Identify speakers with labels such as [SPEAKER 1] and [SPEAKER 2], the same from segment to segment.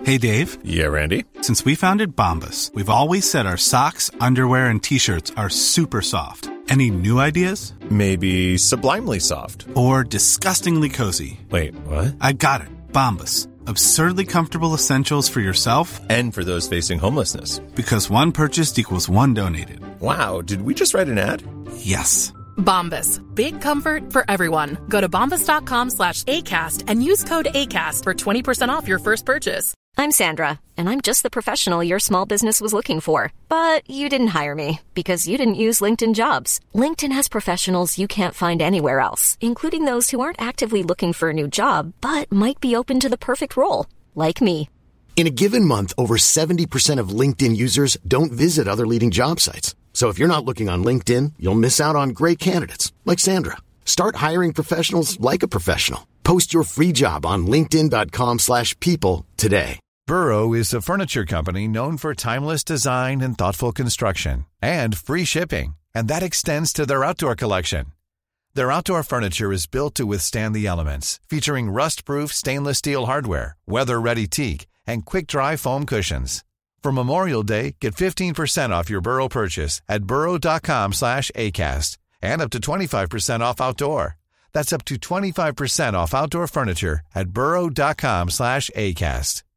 [SPEAKER 1] Hey, Dave.
[SPEAKER 2] Yeah, Randy.
[SPEAKER 1] Since we founded Bombas, we've always said our socks, underwear, and T-shirts are super soft. Any new ideas?
[SPEAKER 2] Maybe sublimely soft.
[SPEAKER 1] Or disgustingly cozy.
[SPEAKER 2] Wait, what?
[SPEAKER 1] I got it. Bombas. Absurdly comfortable essentials for yourself
[SPEAKER 2] and for those facing homelessness.
[SPEAKER 1] Because one purchased equals one donated.
[SPEAKER 2] Wow, did we just write an ad?
[SPEAKER 1] Yes.
[SPEAKER 3] Bombas. Big comfort for everyone. Go to bombas.com/ACAST and use code ACAST for 20% off your first purchase.
[SPEAKER 4] I'm Sandra, and I'm just the professional your small business was looking for. But you didn't hire me because you didn't use LinkedIn Jobs. LinkedIn has professionals you can't find anywhere else, including those who aren't actively looking for a new job, but might be open to the perfect role, like me.
[SPEAKER 5] In a given month, over 70% of LinkedIn users don't visit other leading job sites. So if you're not looking on LinkedIn, you'll miss out on great candidates like Sandra. Start hiring professionals like a professional. Post your free job on linkedin.com/people today.
[SPEAKER 6] Burrow is a furniture company known for timeless design and thoughtful construction and free shipping, and that extends to their outdoor collection. Their outdoor furniture is built to withstand the elements, featuring rust-proof stainless steel hardware, weather-ready teak, and quick-dry foam cushions. For Memorial Day, get 15% off your Burrow purchase at burrow.com/ACAST and up to 25% off outdoor. That's up to 25% off outdoor furniture at burrow.com/ACAST.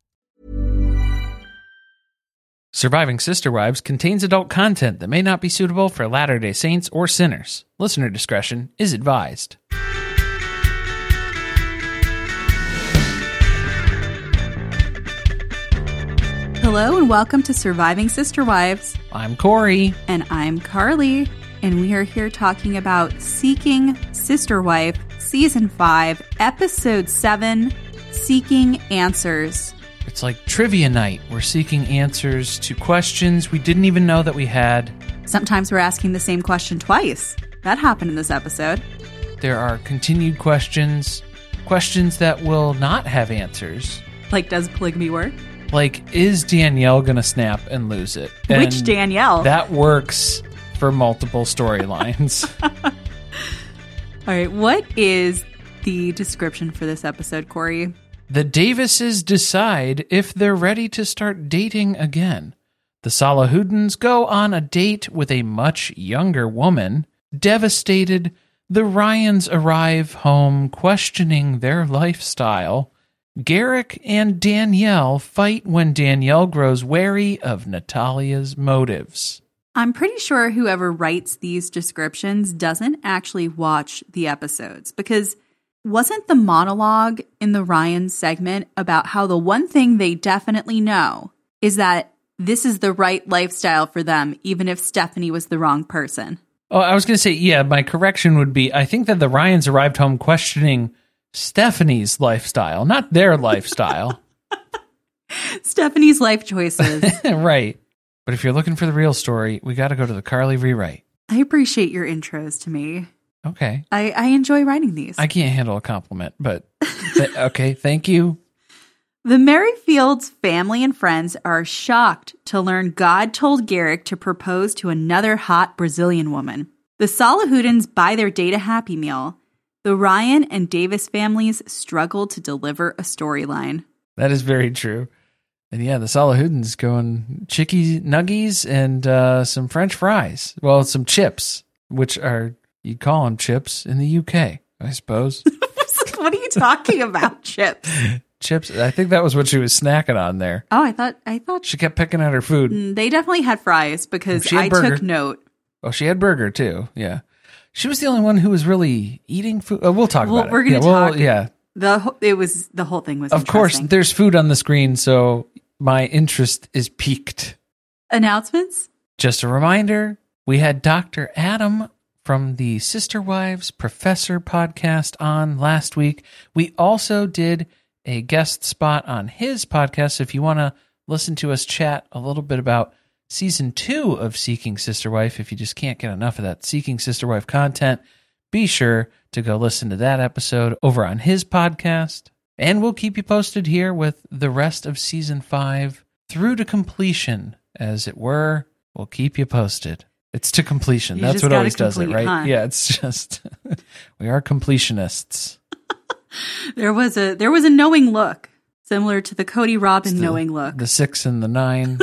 [SPEAKER 7] Surviving Sister Wives contains adult content that may not be suitable for Latter-day Saints or sinners. Listener discretion is advised.
[SPEAKER 8] Hello and welcome to Surviving Sister Wives.
[SPEAKER 7] I'm Corey.
[SPEAKER 8] And I'm Carly. And we are here talking about Seeking Sister Wife, Season 5, Episode 7, Seeking Answers.
[SPEAKER 7] It's like trivia night. We're seeking answers to questions we didn't even know that we had.
[SPEAKER 8] Sometimes we're asking the same question twice. That happened in this episode.
[SPEAKER 7] There are continued questions that will not have answers.
[SPEAKER 8] Like, does polygamy work?
[SPEAKER 7] Like, is Danielle going to snap and lose it?
[SPEAKER 8] Which
[SPEAKER 7] And
[SPEAKER 8] Danielle?
[SPEAKER 7] that works for multiple storylines.
[SPEAKER 8] All right, what is the description for this episode, Corey?
[SPEAKER 7] The Davises decide if they're ready to start dating again. The Salahuddins go on a date with a much younger woman. Devastated, the Ryans arrive home questioning their lifestyle. Garrick and Danielle fight when Danielle grows wary of Natalia's motives.
[SPEAKER 8] I'm pretty sure whoever writes these descriptions doesn't actually watch the episodes, because wasn't the monologue in the Ryan segment about how the one thing they definitely know is that this is the right lifestyle for them, even if Stephanie was the wrong person?
[SPEAKER 7] Oh, I was going to say, yeah, my correction would be, I think that the Ryans arrived home questioning Stephanie's lifestyle, not their lifestyle.
[SPEAKER 8] Stephanie's life choices.
[SPEAKER 7] Right. But if you're looking for the real story, we got to go to the Carly rewrite.
[SPEAKER 8] I appreciate your intros to me.
[SPEAKER 7] Okay.
[SPEAKER 8] I enjoy writing these.
[SPEAKER 7] I can't handle a compliment, but okay, thank you.
[SPEAKER 8] The Merrifields family and friends are shocked to learn God told Garrick to propose to another hot Brazilian woman. The Salahuddins buy their date a Happy Meal. The Ryan and Davis families struggle to deliver a storyline.
[SPEAKER 7] That is very true. And yeah, the Salahuddins going chicky nuggies and some French fries. Well, some chips, which are, you call them chips in the UK, I suppose.
[SPEAKER 8] What are you talking about, chips?
[SPEAKER 7] Chips. I think that was what she was snacking on there.
[SPEAKER 8] Oh, I thought
[SPEAKER 7] she kept picking at her food.
[SPEAKER 8] They definitely had fries because I took note.
[SPEAKER 7] Oh, she had burger too. Yeah. She was the only one who was really eating food. We'll talk about it.
[SPEAKER 8] We're going to talk.
[SPEAKER 7] Yeah.
[SPEAKER 8] The whole thing was
[SPEAKER 7] Of course, there's food on the screen, so my interest is piqued.
[SPEAKER 8] Announcements?
[SPEAKER 7] Just a reminder, we had Dr. Adam from the Sister Wives Professor podcast on last week. We also did a guest spot on his podcast. So if you want to listen to us chat a little bit about Season 2 of Seeking Sister Wife, if you just can't get enough of that Seeking Sister Wife content, be sure to go listen to that episode over on his podcast. And we'll keep you posted here with the rest of Season 5 through to completion, as it were. We'll keep you posted. It's to completion. That's what always does it, right?
[SPEAKER 8] Huh?
[SPEAKER 7] Yeah, it's just, we are completionists.
[SPEAKER 8] There was a knowing look. Similar to the Cody Robin knowing look.
[SPEAKER 7] The 6 and the 9.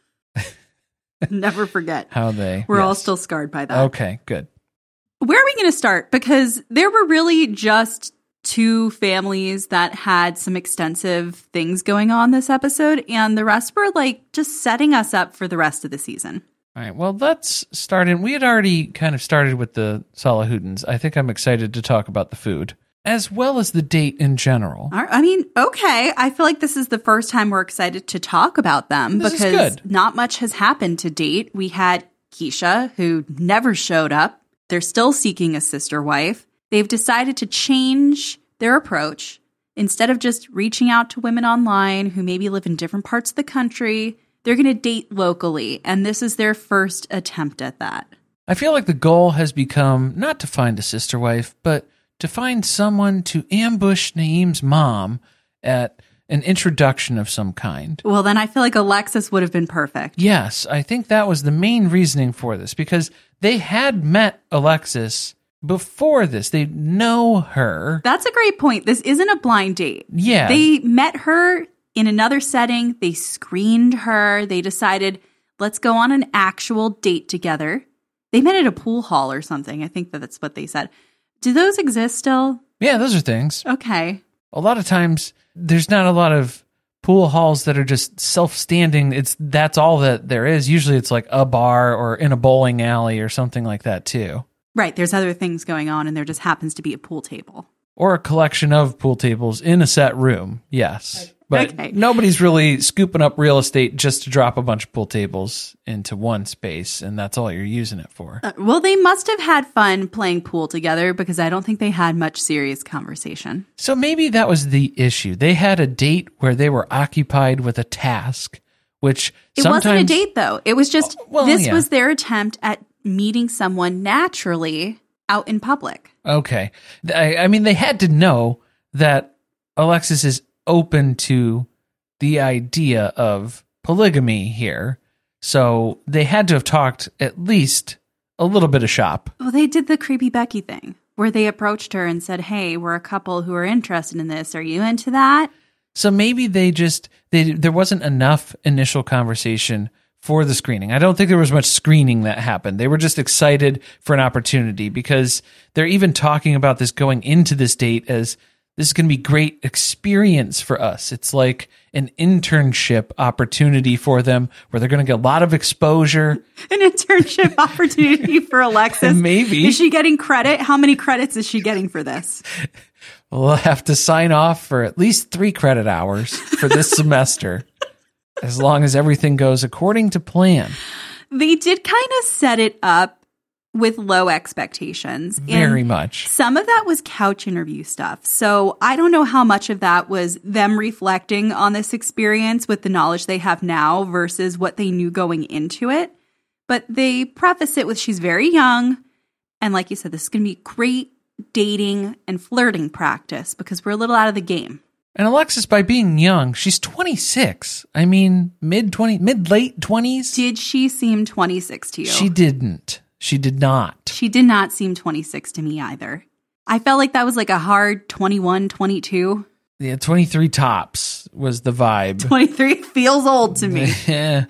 [SPEAKER 8] Never forget.
[SPEAKER 7] How they...
[SPEAKER 8] We're all still scarred by that.
[SPEAKER 7] Okay, good.
[SPEAKER 8] Where are we going to start? Because there were really just 2 families that had some extensive things going on this episode, and the rest were like just setting us up for the rest of the season.
[SPEAKER 7] All right, well, let's start in. We had already kind of started with the Salahoudins. I think I'm excited to talk about the food, as well as the date in general.
[SPEAKER 8] I mean, okay. I feel like this is the first time we're excited to talk about them because not much has happened to date. We had Keisha, who never showed up. They're still seeking a sister wife. They've decided to change their approach. Instead of just reaching out to women online who maybe live in different parts of the country, they're going to date locally, and this is their first attempt at that.
[SPEAKER 7] I feel like the goal has become not to find a sister wife, but to find someone to ambush Naeem's mom at an introduction of some kind.
[SPEAKER 8] Well, then I feel like Alexis would have been perfect.
[SPEAKER 7] Yes, I think that was the main reasoning for this, because they had met Alexis before this. They know her.
[SPEAKER 8] That's a great point. This isn't a blind date.
[SPEAKER 7] Yeah.
[SPEAKER 8] They met her in another setting. They screened her. They decided, let's go on an actual date together. They met at a pool hall or something. I think that's what they said. Do those exist still?
[SPEAKER 7] Yeah, those are things.
[SPEAKER 8] Okay.
[SPEAKER 7] A lot of times, there's not a lot of pool halls that are just self-standing. That's all that there is. Usually it's like a bar or in a bowling alley or something like that too.
[SPEAKER 8] Right. There's other things going on and there just happens to be a pool table.
[SPEAKER 7] Or a collection of pool tables in a set room. Yes. But nobody's really scooping up real estate just to drop a bunch of pool tables into one space, and that's all you're using it for.
[SPEAKER 8] Well, they must have had fun playing pool together because I don't think they had much serious conversation.
[SPEAKER 7] So maybe that was the issue. They had a date where they were occupied with a task, which
[SPEAKER 8] it wasn't a date, though. It was just, this was their attempt at meeting someone naturally out in public.
[SPEAKER 7] Okay. I mean, they had to know that Alexis is open to the idea of polygamy here. So they had to have talked at least a little bit of shop.
[SPEAKER 8] Well, they did the creepy Becky thing where they approached her and said, hey, we're a couple who are interested in this. Are you into that?
[SPEAKER 7] So maybe there wasn't enough initial conversation for the screening. I don't think there was much screening that happened. They were just excited for an opportunity because they're even talking about this going into this date as this is going to be great experience for us. It's like an internship opportunity for them where they're going to get a lot of exposure.
[SPEAKER 8] An internship opportunity for Alexis.
[SPEAKER 7] Maybe.
[SPEAKER 8] Is she getting credit? How many credits is she getting for this?
[SPEAKER 7] We'll have to sign off for at least 3 credit hours for this semester, as long as everything goes according to plan.
[SPEAKER 8] They did kind of set it up with low expectations.
[SPEAKER 7] Very much.
[SPEAKER 8] Some of that was couch interview stuff. So I don't know how much of that was them reflecting on this experience with the knowledge they have now versus what they knew going into it. But they preface it with she's very young. And like you said, this is going to be great dating and flirting practice because we're a little out of the game.
[SPEAKER 7] And Alexis, by being young, she's 26. I mean, late 20s.
[SPEAKER 8] Did she seem 26 to you?
[SPEAKER 7] She didn't. She did not.
[SPEAKER 8] She did not seem 26 to me either. I felt like that was like a hard 21, 22.
[SPEAKER 7] Yeah, 23 tops was the vibe.
[SPEAKER 8] 23 feels old to me.
[SPEAKER 7] Yeah.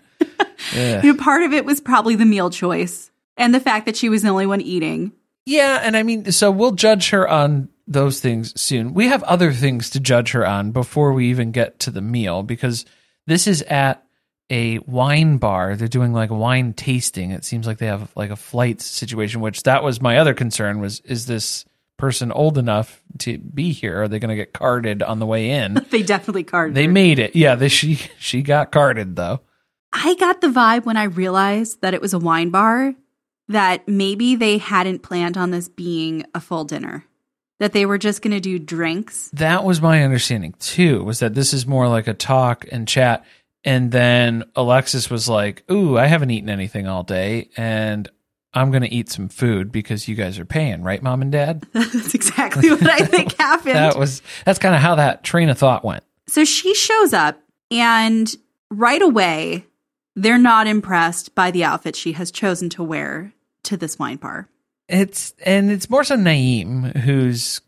[SPEAKER 8] Part of it was probably the meal choice and the fact that she was the only one eating.
[SPEAKER 7] Yeah, and I mean, so we'll judge her on those things soon. We have other things to judge her on before we even get to the meal because this is at a wine bar. They're doing like a wine tasting. It seems like they have like a flight situation, which that was my other concern was, is this person old enough to be here? Are they going to get carded on the way in?
[SPEAKER 8] They definitely carded
[SPEAKER 7] They
[SPEAKER 8] her.
[SPEAKER 7] made it. Yeah, she got carded though.
[SPEAKER 8] I got the vibe when I realized that it was a wine bar that maybe they hadn't planned on this being a full dinner, that they were just going to do drinks.
[SPEAKER 7] That was my understanding too, was that this is more like a talk and chat. And then Alexis was like, ooh, I haven't eaten anything all day, and I'm going to eat some food because you guys are paying, right, Mom and Dad?
[SPEAKER 8] That's exactly what I think happened.
[SPEAKER 7] That's kind of how that train of thought went.
[SPEAKER 8] So she shows up, and right away, they're not impressed by the outfit she has chosen to wear to this wine bar.
[SPEAKER 7] It's more so Naeem who's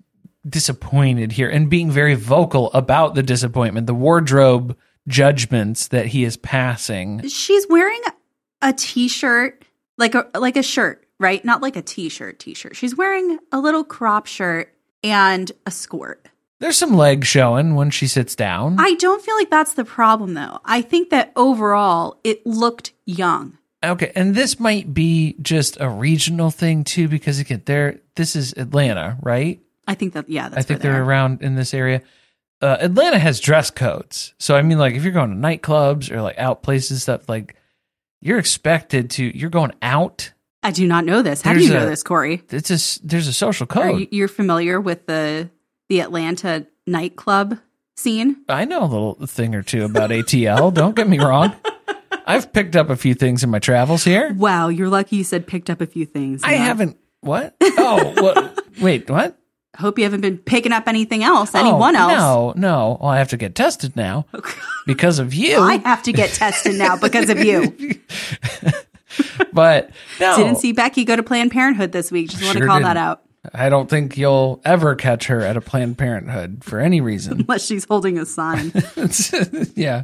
[SPEAKER 7] disappointed here and being very vocal about the disappointment, the wardrobe judgments that he is passing.
[SPEAKER 8] She's wearing a t-shirt, like a shirt, right? Not like a t-shirt. She's wearing a little crop shirt and a skirt.
[SPEAKER 7] There's some leg showing when she sits down.
[SPEAKER 8] I don't feel like that's the problem, though. I think that overall, it looked young.
[SPEAKER 7] Okay, and this might be just a regional thing, too, because, again, this is Atlanta, right?
[SPEAKER 8] I think that, yeah, that's
[SPEAKER 7] I think they're around in this area. Atlanta has dress codes. So, I mean, like, if you're going to nightclubs or, like, out places, stuff, like, you're going out.
[SPEAKER 8] I do not know this. How do you know this, Corey?
[SPEAKER 7] There's a social code.
[SPEAKER 8] You're familiar with the Atlanta nightclub scene?
[SPEAKER 7] I know a little thing or two about ATL. Don't get me wrong. I've picked up a few things in my travels here.
[SPEAKER 8] Wow, you're lucky you said picked up a few things.
[SPEAKER 7] I haven't. What? Oh, wait, what?
[SPEAKER 8] Hope you haven't been picking up anything else, anyone else.
[SPEAKER 7] No. Well, I have to get tested now because of you.
[SPEAKER 8] I have to get tested now because of you.
[SPEAKER 7] But no.
[SPEAKER 8] Didn't see Becky go to Planned Parenthood this week. Just want to call that out.
[SPEAKER 7] I don't think you'll ever catch her at a Planned Parenthood for any reason.
[SPEAKER 8] Unless she's holding a sign.
[SPEAKER 7] Yeah.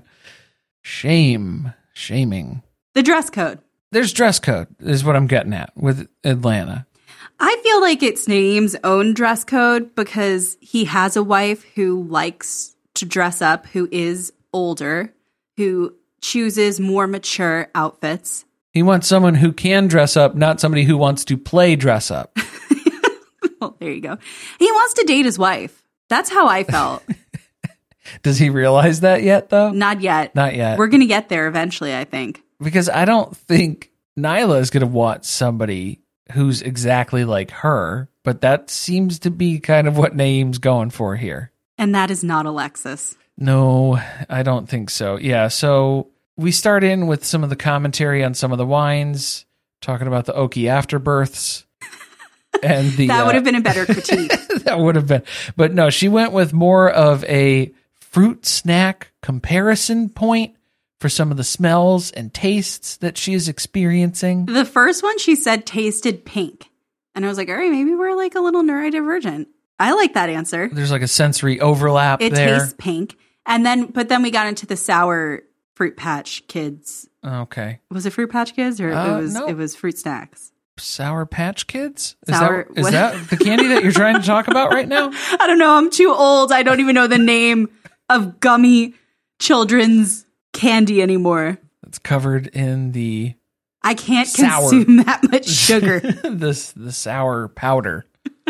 [SPEAKER 7] Shaming.
[SPEAKER 8] The dress code.
[SPEAKER 7] There's dress code is what I'm getting at with Atlanta.
[SPEAKER 8] I feel like it's Naeem's own dress code because he has a wife who likes to dress up, who is older, who chooses more mature outfits.
[SPEAKER 7] He wants someone who can dress up, not somebody who wants to play dress up.
[SPEAKER 8] Well, there you go. He wants to date his wife. That's how I felt.
[SPEAKER 7] Does he realize that yet, though?
[SPEAKER 8] Not yet.
[SPEAKER 7] Not yet.
[SPEAKER 8] We're going to get there eventually, I think.
[SPEAKER 7] Because I don't think Nyla is going to want somebody who's exactly like her, but that seems to be kind of what Naeem's going for here.
[SPEAKER 8] And that is not Alexis.
[SPEAKER 7] No, I don't think so. Yeah, so we start in with some of the commentary on some of the wines, talking about the Okie afterbirths. And
[SPEAKER 8] that would have been a better critique.
[SPEAKER 7] That would have been. But no, she went with more of a fruit snack comparison point for some of the smells and tastes that she is experiencing.
[SPEAKER 8] The first one she said tasted pink. And I was like, all right, maybe we're like a little neurodivergent. I like that answer.
[SPEAKER 7] There's like a sensory overlap there. It
[SPEAKER 8] tastes pink. But then we got into the sour Fruit Patch Kids.
[SPEAKER 7] Okay.
[SPEAKER 8] Was it Fruit Patch Kids or it was Fruit Snacks?
[SPEAKER 7] Sour Patch Kids?
[SPEAKER 8] Is
[SPEAKER 7] that the candy that you're trying to talk about right now?
[SPEAKER 8] I don't know. I'm too old. I don't even know the name of gummy children's candy anymore.
[SPEAKER 7] It's covered in the
[SPEAKER 8] I can't consume that much sugar.
[SPEAKER 7] the sour powder.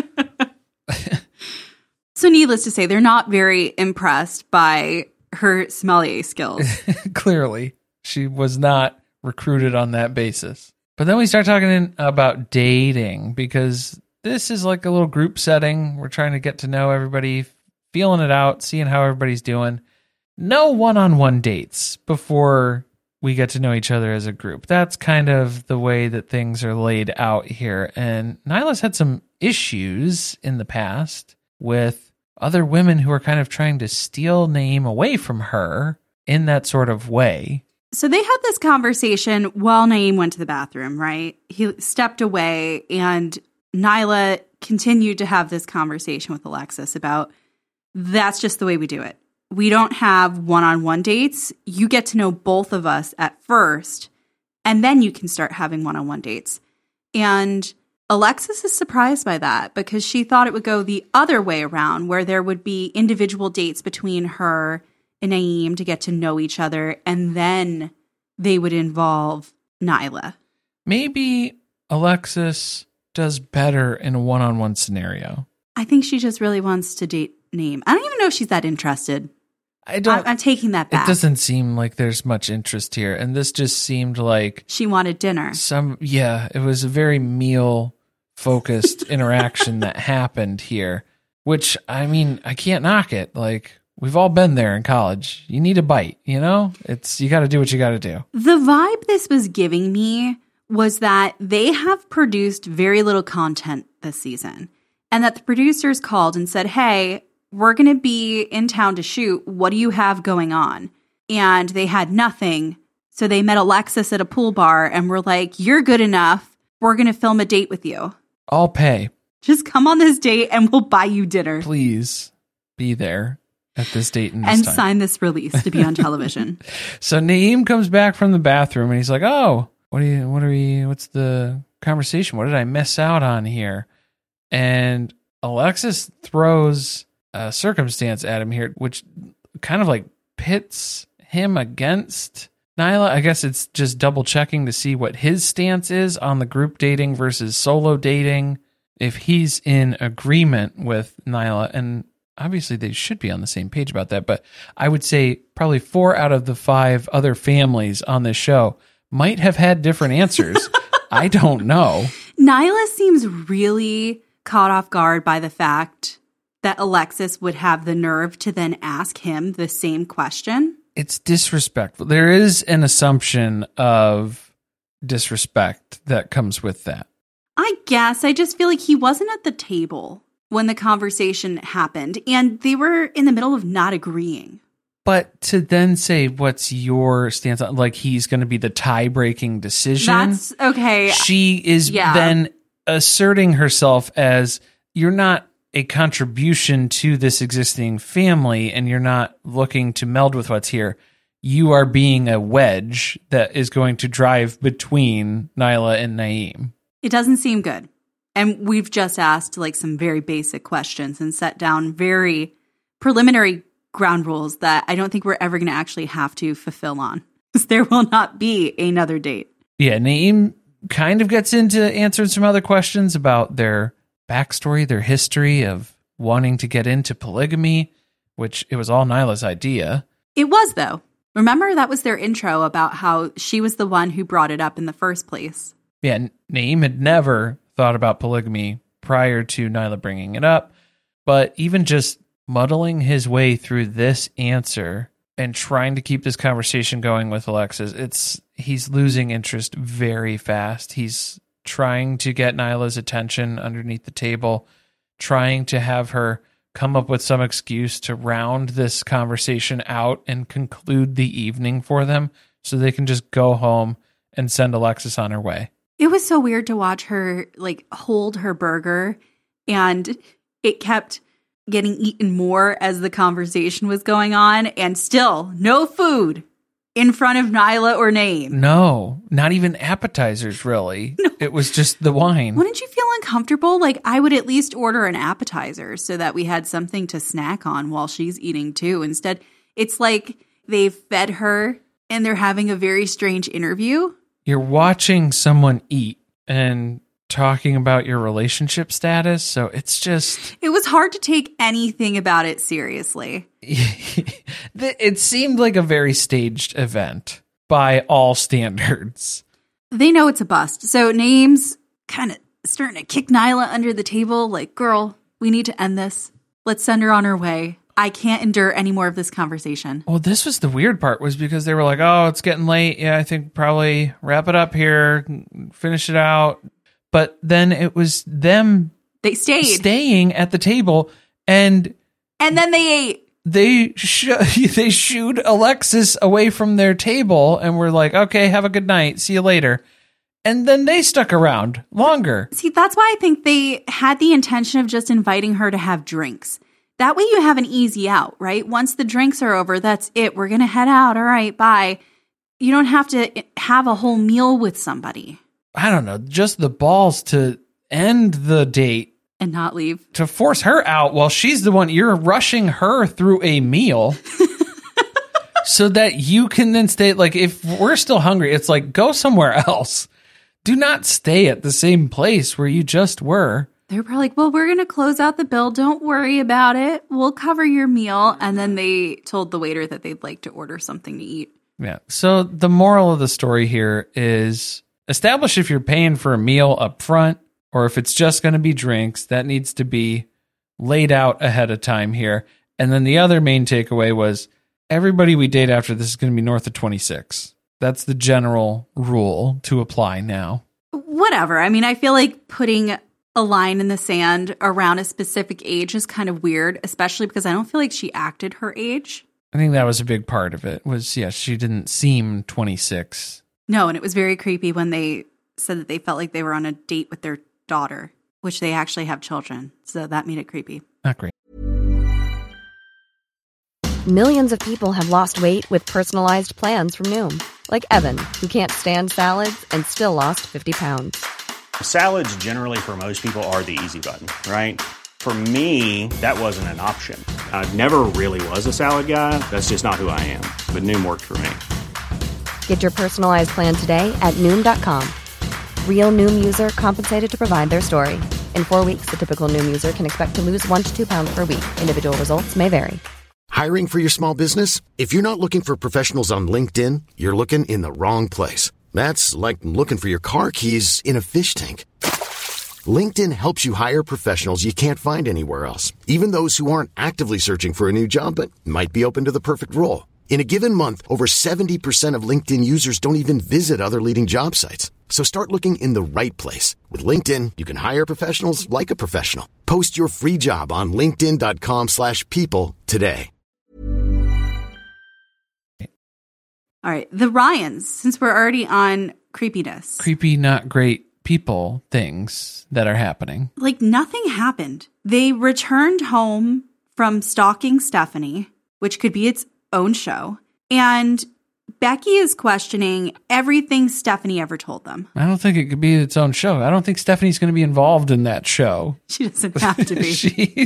[SPEAKER 8] So needless to say, they're not very impressed by her sommelier skills.
[SPEAKER 7] Clearly, she was not recruited on that basis. But then we start talking about dating because this is like a little group setting. We're trying to get to know everybody, feeling it out, seeing how everybody's doing. No one-on-one dates before we get to know each other as a group. That's kind of the way that things are laid out here. And Nyla's had some issues in the past with other women who are kind of trying to steal Naeem away from her in that sort of way.
[SPEAKER 8] So they had this conversation while Naeem went to the bathroom, right? He stepped away and Nyla continued to have this conversation with Alexis about that's just the way we do it. We don't have one-on-one dates. You get to know both of us at first, and then you can start having one-on-one dates. And Alexis is surprised by that because she thought it would go the other way around, where there would be individual dates between her and Naeem to get to know each other, and then they would involve Nyla.
[SPEAKER 7] Maybe Alexis does better in a one-on-one scenario.
[SPEAKER 8] I think she just really wants to date Naeem. I don't even know if she's that interested. I'm taking that back.
[SPEAKER 7] It doesn't seem like there's much interest here, and this just seemed like
[SPEAKER 8] she wanted dinner.
[SPEAKER 7] It was a very meal-focused interaction that happened here, which, I mean, I can't knock it. Like, we've all been there in college. You need a bite, you know? You got to do what you got to do.
[SPEAKER 8] The vibe this was giving me was that they have produced very little content this season, and that the producers called and said, hey, we're going to be in town to shoot. What do you have going on? And they had nothing. So they met Alexis at a pool bar and were like, you're good enough. We're going to film a date with you.
[SPEAKER 7] I'll pay.
[SPEAKER 8] Just come on this date and we'll buy you dinner.
[SPEAKER 7] Please be there at this date and this
[SPEAKER 8] and
[SPEAKER 7] time.
[SPEAKER 8] sign this release to be on television.
[SPEAKER 7] So Naeem comes back from the bathroom and he's like, "Oh, what's the conversation? What did I miss out on here?" And Alexis throws a circumstance at him here, which kind of like pits him against Nyla. I guess it's just double checking to see what his stance is on the group dating versus solo dating. If he's in agreement with Nyla, and obviously they should be on the same page about that, but I would say probably 4 out of the 5 other families on this show might have had different answers. I don't know.
[SPEAKER 8] Nyla seems really caught off guard by the fact that Alexis would have the nerve to then ask him the same question.
[SPEAKER 7] It's disrespectful. There is an assumption of disrespect that comes with that.
[SPEAKER 8] I guess. I just feel like he wasn't at the table when the conversation happened, and they were in the middle of not agreeing.
[SPEAKER 7] But to then say, what's your stance on, like he's going to be the tie-breaking decision?
[SPEAKER 8] That's okay.
[SPEAKER 7] She is then asserting herself as, you're not a contribution to this existing family and you're not looking to meld with what's here. You are being a wedge that is going to drive between Nyla and Naeem.
[SPEAKER 8] It doesn't seem good. And we've just asked like some very basic questions and set down very preliminary ground rules that I don't think we're ever going to actually have to fulfill on, because there will not be another date.
[SPEAKER 7] Yeah, Naeem kind of gets into answering some other questions about their backstory, their history of wanting to get into polygamy, which it was all Nyla's idea.
[SPEAKER 8] It was, though. Remember, that was their intro about how she was the one who brought it up in the first place.
[SPEAKER 7] Yeah, Naeem had never thought about polygamy prior to Nyla bringing it up, but even just muddling his way through this answer and trying to keep this conversation going with Alexis, he's losing interest very fast. He's trying to get Nyla's attention underneath the table, trying to have her come up with some excuse to round this conversation out and conclude the evening for them so they can just go home and send Alexis on her way.
[SPEAKER 8] It was so weird to watch her like hold her burger, and it kept getting eaten more as the conversation was going on, and still no food in front of Nyla or Naeem.
[SPEAKER 7] No, not even appetizers, really. No. It was just the wine.
[SPEAKER 8] Wouldn't you feel uncomfortable? Like, I would at least order an appetizer so that we had something to snack on while she's eating too. Instead, it's like they've fed her and they're having a very strange interview.
[SPEAKER 7] You're watching someone eat and talking about your relationship status, so it's just...
[SPEAKER 8] It was hard to take anything about it seriously.
[SPEAKER 7] It seemed like a very staged event by all standards.
[SPEAKER 8] They know it's a bust, so Naeem's kind of starting to kick Nyla under the table, like, girl, we need to end this. Let's send her on her way. I can't endure any more of this conversation.
[SPEAKER 7] Well, this was the weird part, was because they were like, oh, it's getting late. Yeah, I think probably wrap it up here, finish it out. But then it was them staying at the table, and
[SPEAKER 8] then they ate.
[SPEAKER 7] They shooed Alexis away from their table and were like, okay, have a good night. See you later. And then they stuck around longer.
[SPEAKER 8] See, that's why I think they had the intention of just inviting her to have drinks. That way you have an easy out, right? Once the drinks are over, that's it. We're going to head out. All right, bye. You don't have to have a whole meal with somebody.
[SPEAKER 7] I don't know, just the balls to end the date.
[SPEAKER 8] And not leave.
[SPEAKER 7] To force her out while she's the one, you're rushing her through a meal so that you can then stay. Like, if we're still hungry, it's like, go somewhere else. Do not stay at the same place where you just were.
[SPEAKER 8] They're probably like, well, we're going to close out the bill. Don't worry about it. We'll cover your meal. And then they told the waiter that they'd like to order something to eat.
[SPEAKER 7] Yeah. So the moral of the story here is establish if you're paying for a meal up front or if it's just going to be drinks. That needs to be laid out ahead of time here. And then the other main takeaway was everybody we date after this is going to be north of 26. That's the general rule to apply now.
[SPEAKER 8] Whatever. I mean, I feel like putting a line in the sand around a specific age is kind of weird, especially because I don't feel like she acted her age.
[SPEAKER 7] I think that was a big part of it, was, yeah, she didn't seem 26.
[SPEAKER 8] No, and it was very creepy when they said that they felt like they were on a date with their daughter. which they actually have children. So that made it creepy.
[SPEAKER 7] Not great.
[SPEAKER 4] Millions of people have lost weight with personalized plans from Noom. Like Evan, who can't stand salads and still lost 50 pounds.
[SPEAKER 9] Salads generally for most people are the easy button, right? For me, that wasn't an option. I never really was a salad guy. That's just not who I am. But Noom worked for me.
[SPEAKER 4] Get your personalized plan today at Noom.com. Real Noom user compensated to provide their story. In 4 weeks, the typical Noom user can expect to lose 1 to 2 pounds per week. Individual results may vary.
[SPEAKER 5] Hiring for your small business? If you're not looking for professionals on LinkedIn, you're looking in the wrong place. That's like looking for your car keys in a fish tank. LinkedIn helps you hire professionals you can't find anywhere else, even those who aren't actively searching for a new job but might be open to the perfect role. In a given month, over 70% of LinkedIn users don't even visit other leading job sites. So start looking in the right place. With LinkedIn, you can hire professionals like a professional. Post your free job on linkedin.com/people today.
[SPEAKER 8] All right. The Ryans, since we're already on creepiness.
[SPEAKER 7] Creepy, not great people things that are happening.
[SPEAKER 8] Like nothing happened. They returned home from stalking Stephanie, which could be its own show. And Becky is questioning everything Stephanie ever told them.
[SPEAKER 7] I don't think it could be its own show. I don't think Stephanie's going to be involved in that show.
[SPEAKER 8] She doesn't have to be.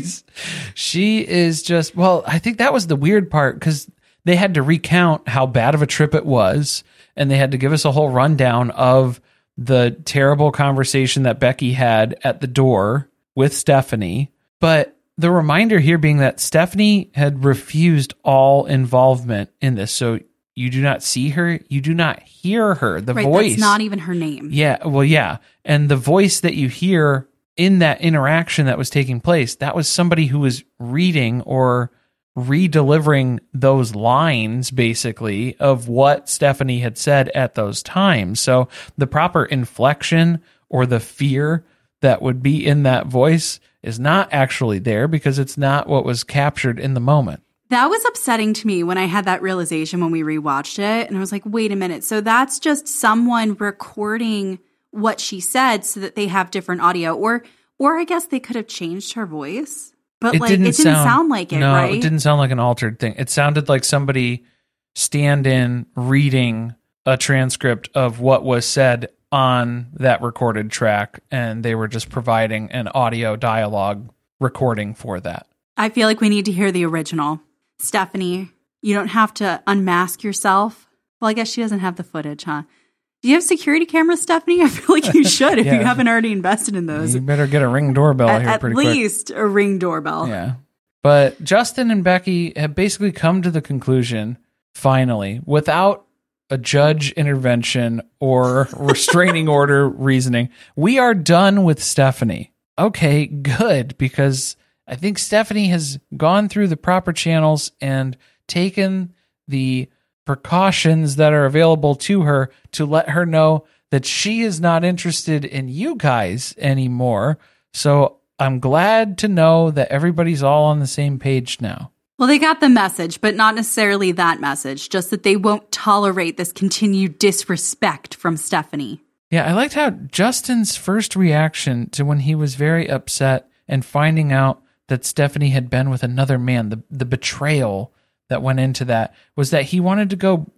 [SPEAKER 7] She is just, well, I think that was the weird part because they had to recount how bad of a trip it was. And they had to give us a whole rundown of the terrible conversation that Becky had at the door with Stephanie. But the reminder here being that Stephanie had refused all involvement in this. So you do not see her. You do not hear her. The voice.
[SPEAKER 8] That's not even her name.
[SPEAKER 7] Yeah. Well, yeah. And the voice that you hear in that interaction that was taking place, that was somebody who was reading or redelivering those lines, basically, of what Stephanie had said at those times. So the proper inflection or the fear that would be in that voice is not actually there because it's not what was captured in the moment.
[SPEAKER 8] That was upsetting to me when I had that realization when we rewatched it. And I was like, wait a minute. So that's just someone recording what she said so that they have different audio. Or I guess they could have changed her voice. But it didn't sound like it, right?
[SPEAKER 7] No, it didn't sound like an altered thing. It sounded like somebody stand-in reading a transcript of what was said on that recorded track, and they were just providing an audio dialogue recording for that.
[SPEAKER 8] I feel like we need to hear the original. Stephanie, you don't have to unmask yourself. Well, I guess she doesn't have the footage, huh? Do you have security cameras, Stephanie? I feel like you should if you haven't already invested in those.
[SPEAKER 7] You better get a Ring doorbell here pretty quick.
[SPEAKER 8] At least a Ring doorbell.
[SPEAKER 7] Yeah. But Justin and Becky have basically come to the conclusion, finally, without a judge intervention or restraining order reasoning, we are done with Stephanie. Okay, good, because I think Stephanie has gone through the proper channels and taken the precautions that are available to her to let her know that she is not interested in you guys anymore. So I'm glad to know that everybody's all on the same page now.
[SPEAKER 8] Well, they got the message, but not necessarily that message, just that they won't tolerate this continued disrespect from Stephanie.
[SPEAKER 7] Yeah, I liked how Justin's first reaction to when he was very upset and finding out that Stephanie had been with another man, the betrayal that went into that, was that he wanted to go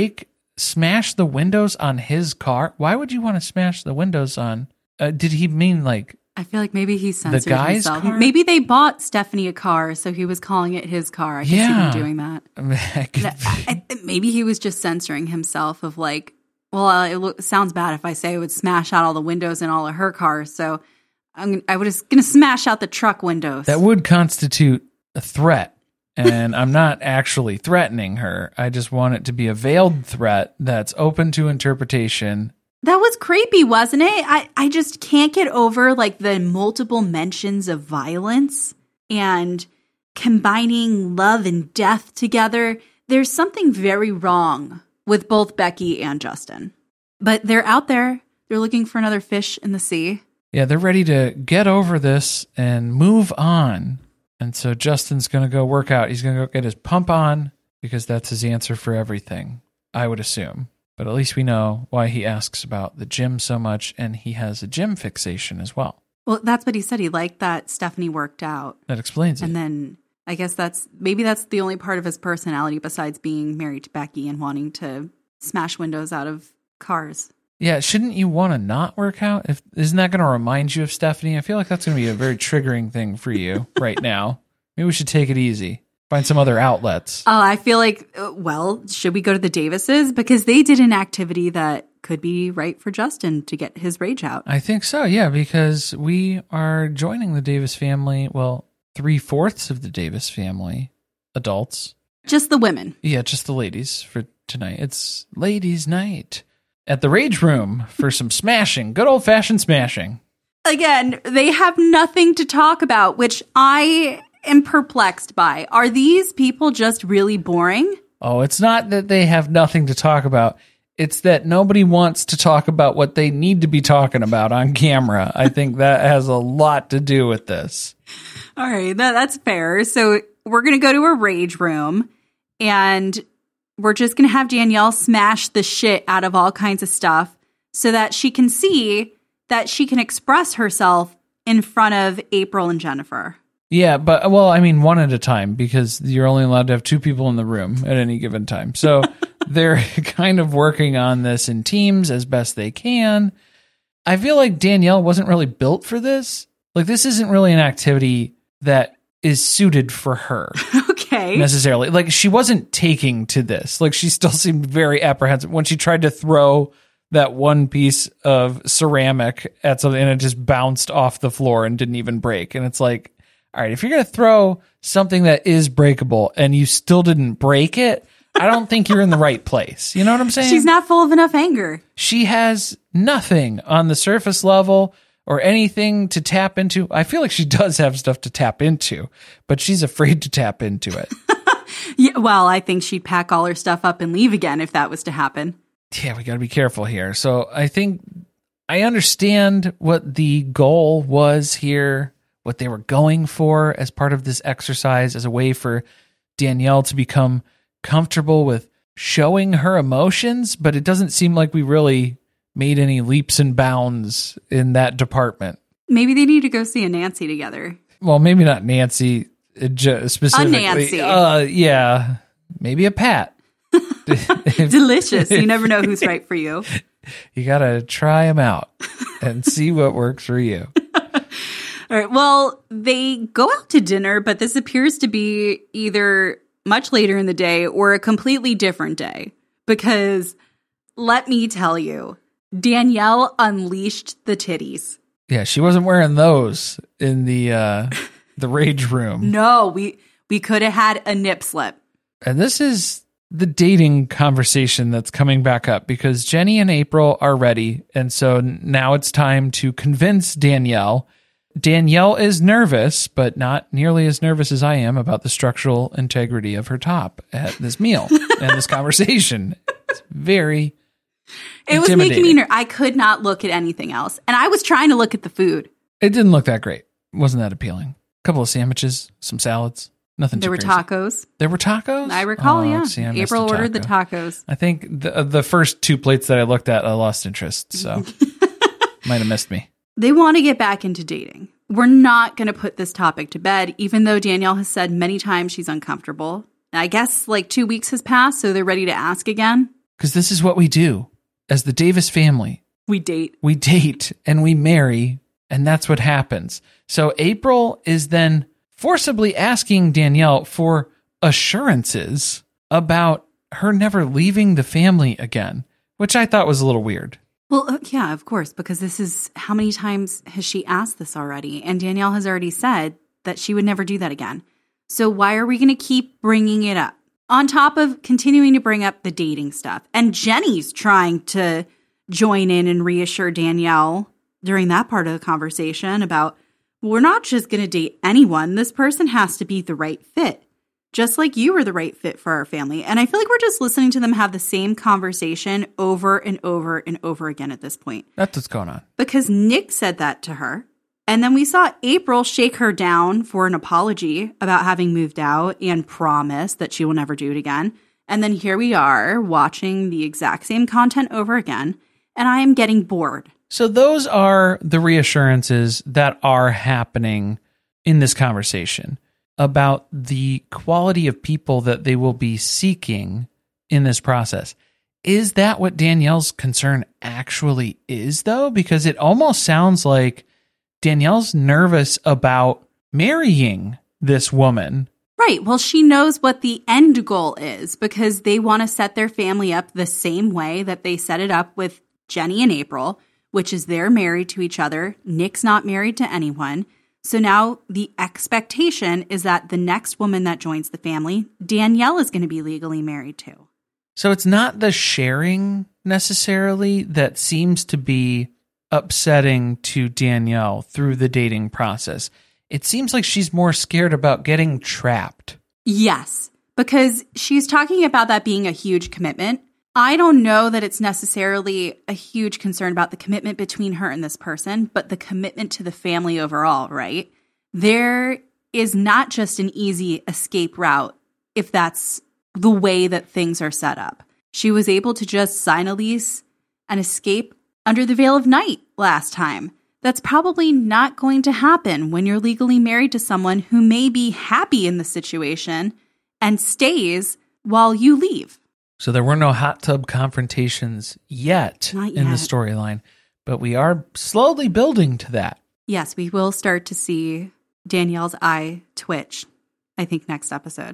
[SPEAKER 7] smash the windows on his car. Why would you want to smash the windows on? Did he mean like...
[SPEAKER 8] I feel like maybe he censored
[SPEAKER 7] the guy's
[SPEAKER 8] himself.
[SPEAKER 7] car?
[SPEAKER 8] Maybe they bought Stephanie a car, so he was calling it his car. I could see him doing that. Maybe he was just censoring himself of like, well, it sounds bad if I say I would smash out all the windows in all of her cars, so I was going to smash out the truck windows.
[SPEAKER 7] That would constitute a threat, and I'm not actually threatening her. I just want it to be a veiled threat that's open to interpretation.
[SPEAKER 8] That was creepy, wasn't it? I just can't get over like the multiple mentions of violence and combining love and death together. There's something very wrong with both Becky and Justin. But they're out there. They're looking for another fish in the sea.
[SPEAKER 7] Yeah, they're ready to get over this and move on. And so Justin's going to go work out. He's going to go get his pump on because that's his answer for everything, I would assume. But at least we know why he asks about the gym so much, and he has a gym fixation as well.
[SPEAKER 8] Well, that's what he said. He liked that Stephanie worked out.
[SPEAKER 7] That explains it.
[SPEAKER 8] And then I guess that's the only part of his personality besides being married to Becky and wanting to smash windows out of cars.
[SPEAKER 7] Yeah, shouldn't you want to not work out? Isn't that going to remind you of Stephanie? I feel like that's going to be a very triggering thing for you right now. Maybe we should take it easy. Find some other outlets.
[SPEAKER 8] I feel like, should we go to the Davises? Because they did an activity that could be right for Justin to get his rage out.
[SPEAKER 7] I think so, yeah, because we are joining the Davis family. Well, 3/4 of the Davis family, adults.
[SPEAKER 8] Just the women.
[SPEAKER 7] Yeah, just the ladies for tonight. It's ladies' night at the Rage Room for some smashing, good old-fashioned smashing.
[SPEAKER 8] Again, they have nothing to talk about, which I am perplexed by. Are these people just really boring?
[SPEAKER 7] Oh, it's not that they have nothing to talk about. It's that nobody wants to talk about what they need to be talking about on camera. I think that has a lot to do with this.
[SPEAKER 8] All right, that's fair. So we're going to go to a Rage Room, and we're just going to have Danielle smash the shit out of all kinds of stuff so that she can see that she can express herself in front of April and Jennifer.
[SPEAKER 7] Yeah, but, well, I mean, one at a time, because you're only allowed to have 2 people in the room at any given time. So they're kind of working on this in teams as best they can. I feel like Danielle wasn't really built for this. Like, this isn't really an activity that is suited for her.
[SPEAKER 8] Okay.
[SPEAKER 7] Necessarily. Like, she wasn't taking to this. Like, she still seemed very apprehensive when she tried to throw that one piece of ceramic at something and it just bounced off the floor and didn't even break. And it's like, all right, if you're going to throw something that is breakable and you still didn't break it, I don't think you're in the right place. You know what I'm saying?
[SPEAKER 8] She's not full of enough anger.
[SPEAKER 7] She has nothing on the surface level or anything to tap into. I feel like she does have stuff to tap into, but she's afraid to tap into it.
[SPEAKER 8] Yeah, well, I think she'd pack all her stuff up and leave again if that was to happen.
[SPEAKER 7] Yeah, we got to be careful here. So I think I understand what the goal was here, what they were going for as part of this exercise, as a way for Danielle to become comfortable with showing her emotions, but it doesn't seem like we really made any leaps and bounds in that department.
[SPEAKER 8] Maybe they need to go see a Nancy together.
[SPEAKER 7] Well, maybe not Nancy specifically.
[SPEAKER 8] A Nancy.
[SPEAKER 7] Yeah, maybe a Pat.
[SPEAKER 8] Delicious. You never know who's right for you.
[SPEAKER 7] You got to try them out and see what works for you.
[SPEAKER 8] All right. Well, they go out to dinner, but this appears to be either much later in the day or a completely different day. Because let me tell you, Danielle unleashed the titties.
[SPEAKER 7] Yeah, she wasn't wearing those in the Rage Room.
[SPEAKER 8] No, we could have had a nip slip.
[SPEAKER 7] And this is the dating conversation that's coming back up because Jenny and April are ready. And so now it's time to convince Danielle. Danielle is nervous, but not nearly as nervous as I am about the structural integrity of her top at this meal and this conversation. It's very
[SPEAKER 8] It was making me nervous. I could not look at anything else. And I was trying to look at the food.
[SPEAKER 7] It didn't look that great. Wasn't that appealing. A couple of sandwiches, some salads. Nothing
[SPEAKER 8] There were
[SPEAKER 7] too crazy.
[SPEAKER 8] taught.
[SPEAKER 7] There were tacos?
[SPEAKER 8] I recall, yeah.
[SPEAKER 7] See, I missed
[SPEAKER 8] April
[SPEAKER 7] the
[SPEAKER 8] ordered the
[SPEAKER 7] taco.
[SPEAKER 8] tacos.
[SPEAKER 7] I think the first 2 plates that I looked at, I lost interest, so might have missed me.
[SPEAKER 8] They want to get back into dating. We're not going to put this topic to bed, even though Danielle has said many times she's uncomfortable. I guess like 2 weeks has passed, so they're ready to ask again.
[SPEAKER 7] Because this is what we do. As the Davis family.
[SPEAKER 8] We date.
[SPEAKER 7] We date and we marry, and that's what happens. So April is then forcibly asking Danielle for assurances about her never leaving the family again, which I thought was a little weird.
[SPEAKER 8] Well, yeah, of course, because this is, how many times has she asked this already? And Danielle has already said that she would never do that again. So why are we going to keep bringing it up? On top of continuing to bring up the dating stuff. And Jenny's trying to join in and reassure Danielle during that part of the conversation about, well, we're not just going to date anyone. This person has to be the right fit. Just like you were the right fit for our family. And I feel like we're just listening to them have the same conversation over and over and over again at this point.
[SPEAKER 7] That's what's going on.
[SPEAKER 8] Because Nick said that to her. And then we saw April shake her down for an apology about having moved out and promise that she will never do it again. And then here we are watching the exact same content over again. And I am getting bored.
[SPEAKER 7] So those are the reassurances that are happening in this conversation about the quality of people that they will be seeking in this process. Is that what Danielle's concern actually is, though? Because it almost sounds like Danielle's nervous about marrying this woman.
[SPEAKER 8] Right. Well, she knows what the end goal is because they want to set their family up the same way that they set it up with Jenny and April, which is they're married to each other. Nick's not married to anyone. So now the expectation is that the next woman that joins the family, Danielle is going to be legally married to.
[SPEAKER 7] So it's not the sharing necessarily that seems to be upsetting to Danielle through the dating process. It seems like she's more scared about getting trapped.
[SPEAKER 8] Yes, because she's talking about that being a huge commitment. I don't know that it's necessarily a huge concern about the commitment between her and this person, but the commitment to the family overall, right? There is not just an easy escape route if that's the way that things are set up. She was able to just sign a lease and escape under the veil of night last time. That's probably not going to happen when you're legally married to someone who may be happy in the situation and stays while you leave.
[SPEAKER 7] So there were no hot tub confrontations yet in the storyline, but we are slowly building to that.
[SPEAKER 8] Yes, we will start to see Danielle's eye twitch, I think, next episode.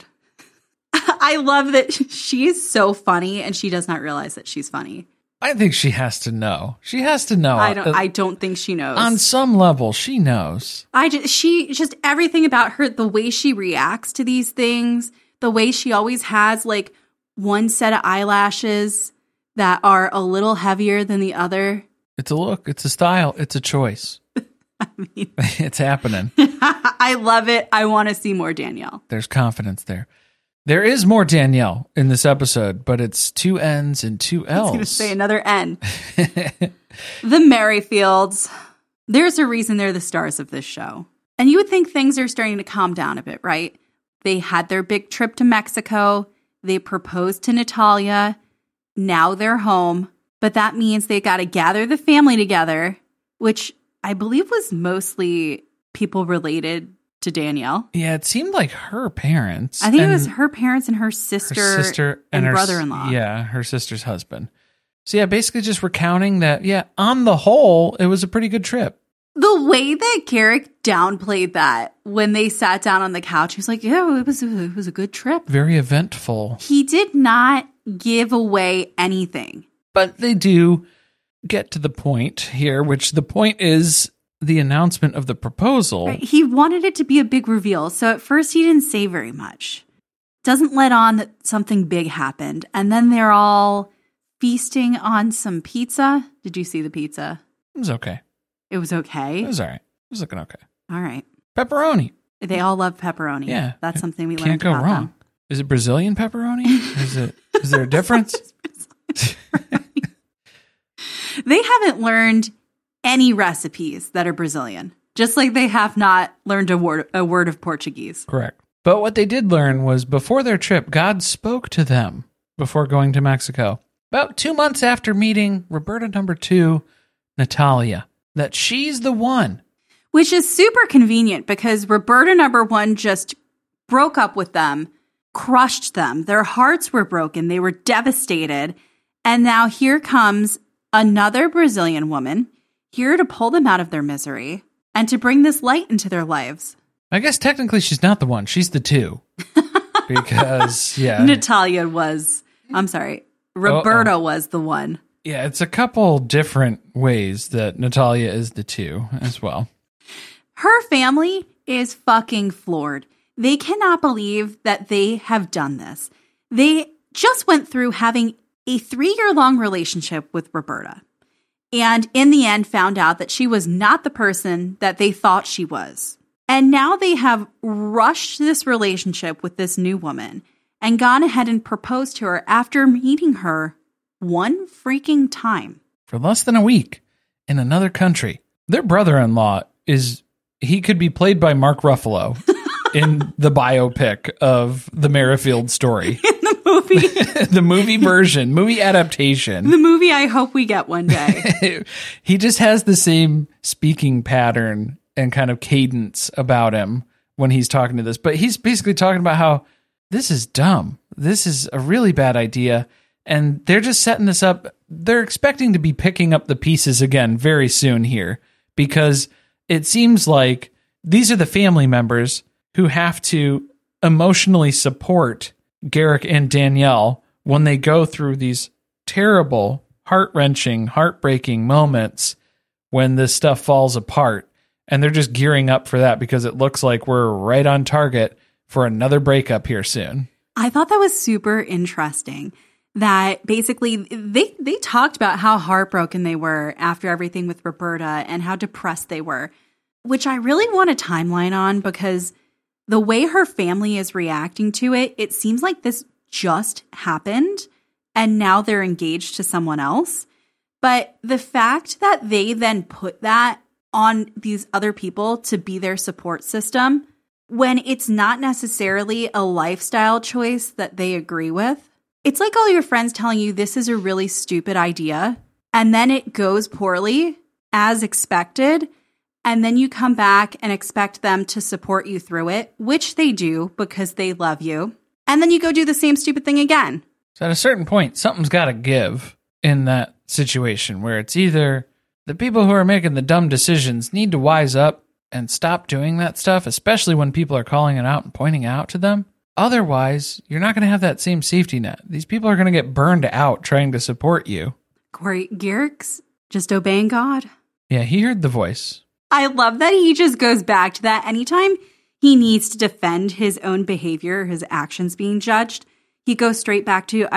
[SPEAKER 8] I love that she's so funny and she does not realize that she's funny.
[SPEAKER 7] I think she has to know. She has to know.
[SPEAKER 8] I don't think she knows.
[SPEAKER 7] On some level, she knows.
[SPEAKER 8] She everything about her, the way she reacts to these things, the way she always has like one set of eyelashes that are a little heavier than the other.
[SPEAKER 7] It's a look. It's a style. It's a choice. I mean, it's happening.
[SPEAKER 8] I love it. I want to see more Danielle.
[SPEAKER 7] There's confidence there. There is more Danielle in this episode, but it's 2 N's and 2 L's.
[SPEAKER 8] I was going to say another N. The Merrifields. There's a reason they're the stars of this show. And you would think things are starting to calm down a bit, right? They had their big trip to Mexico. They proposed to Natalia. Now they're home. But that means they got to gather the family together, which I believe was mostly people related to Danielle.
[SPEAKER 7] Yeah, it seemed like her parents.
[SPEAKER 8] I think it was her parents and her sister and brother-in-law.
[SPEAKER 7] Yeah, her sister's husband. So yeah, basically just recounting that, yeah, on the whole, it was a pretty good trip.
[SPEAKER 8] The way that Garrick downplayed that when they sat down on the couch, he was like, yeah, it was a good trip.
[SPEAKER 7] Very eventful.
[SPEAKER 8] He did not give away anything.
[SPEAKER 7] But they do get to the point here, which the point is the announcement of the proposal.
[SPEAKER 8] Right. He wanted it to be a big reveal. So at first he didn't say very much. Doesn't let on that something big happened. And then they're all feasting on some pizza. Did you see the pizza?
[SPEAKER 7] It was okay.
[SPEAKER 8] It was okay?
[SPEAKER 7] It was all right. It was looking okay.
[SPEAKER 8] All right.
[SPEAKER 7] Pepperoni.
[SPEAKER 8] They all love pepperoni.
[SPEAKER 7] Yeah.
[SPEAKER 8] That's something we
[SPEAKER 7] Can't
[SPEAKER 8] learned
[SPEAKER 7] go
[SPEAKER 8] about
[SPEAKER 7] wrong.
[SPEAKER 8] them.
[SPEAKER 7] Is it Brazilian pepperoni? Is there a difference?
[SPEAKER 8] They haven't learned any recipes that are Brazilian, just like they have not learned a word of Portuguese.
[SPEAKER 7] Correct. But what they did learn was before their trip, God spoke to them before going to Mexico. About 2 months after meeting Roberta number 2, Natalia, that she's the one.
[SPEAKER 8] Which is super convenient because Roberta number 1 just broke up with them, crushed them. Their hearts were broken. They were devastated. And now here comes another Brazilian woman here to pull them out of their misery and to bring this light into their lives.
[SPEAKER 7] I guess technically she's not the one. She's the 2. Because, yeah.
[SPEAKER 8] Natalia was, I'm sorry, Roberta was the one.
[SPEAKER 7] Yeah, it's a couple different ways that Natalia is the 2 as well.
[SPEAKER 8] Her family is fucking floored. They cannot believe that they have done this. They just went through having a 3-year-long relationship with Roberta. And in the end found out that she was not the person that they thought she was. And now they have rushed this relationship with this new woman and gone ahead and proposed to her after meeting her one freaking time.
[SPEAKER 7] For less than a week in another country. Their brother-in-law he could be played by Mark Ruffalo in the biopic of the Merrifield story.
[SPEAKER 8] In the movie.
[SPEAKER 7] The movie version, movie adaptation.
[SPEAKER 8] The movie I hope we get one day.
[SPEAKER 7] He just has the same speaking pattern and kind of cadence about him when he's talking to this. But he's basically talking about how this is dumb. This is a really bad idea. And they're just setting this up. They're expecting to be picking up the pieces again very soon here, because it seems like these are the family members who have to emotionally support Garrick and Danielle when they go through these terrible, heart-wrenching, heartbreaking moments when this stuff falls apart. And they're just gearing up for that because it looks like we're right on target for another breakup here soon.
[SPEAKER 8] I thought that was super interesting. That basically they talked about how heartbroken they were after everything with Roberta and how depressed they were, which I really want a timeline on, because the way her family is reacting to it, it seems like this just happened and now they're engaged to someone else. But the fact that they then put that on these other people to be their support system when it's not necessarily a lifestyle choice that they agree with. It's like all your friends telling you this is a really stupid idea, and then it goes poorly as expected, and then you come back and expect them to support you through it, which they do because they love you, and then you go do the same stupid thing again.
[SPEAKER 7] So at a certain point, something's got to give in that situation where it's either the people who are making the dumb decisions need to wise up and stop doing that stuff, especially when people are calling it out and pointing it out to them. Otherwise, you're not going to have that same safety net. These people are going to get burned out trying to support you.
[SPEAKER 8] Corey, Garrick's just obeying God.
[SPEAKER 7] Yeah, he heard the voice.
[SPEAKER 8] I love that he just goes back to that anytime he needs to defend his own behavior, his actions being judged. He goes straight back to,